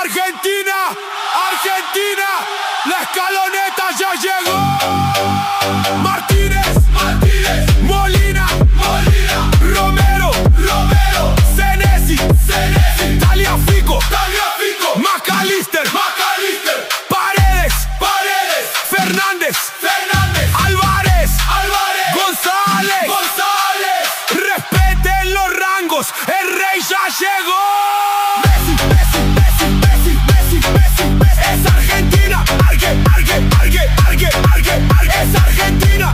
Argentina, Argentina, la escaloneta ya llegó. Martínez, Martínez, Molina, Molina, Romero, Romero, Senesi, Senesi, Tagliafico, Tagliafico, McAllister, McAllister, Paredes, Paredes, Fernández, Fernández, Álvarez, Álvarez, González, González. Respeten los rangos, el rey ya llegó. Es Argentina, es Argentina,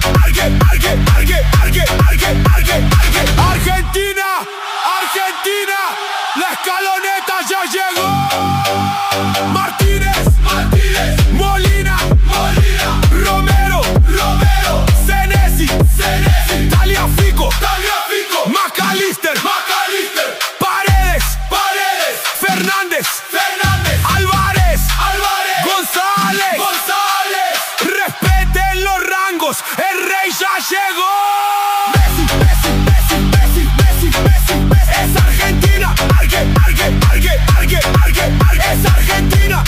Argentina, Argentina, la escaloneta ya llegó. Martínez, Martínez, Molina, Molina, Romero, Romero, Senesi, Senesi, Tagliafico, Tagliafico, McAllister, McAllister, Paredes, Paredes, Fernández, Fernández, Álvarez, Álvarez, González, González. Respeten los rangos, el rey ya llegó. Es Argentina, es Argentina,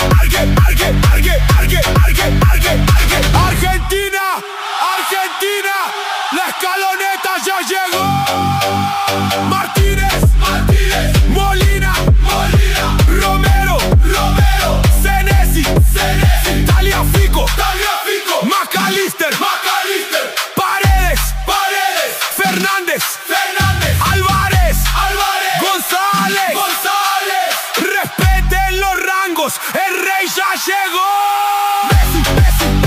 Argentina, Argentina, la escaloneta ya llegó. Martínez, Martínez, Molina, Molina, Romero, Romero, Senesi, Senesi, Tagliafico, Tagliafico, McAllister, McAllister, Paredes, Paredes, Fernández, Fernández, Álvarez, Álvarez, González, González. Respeten los rangos, el rey ya llegó.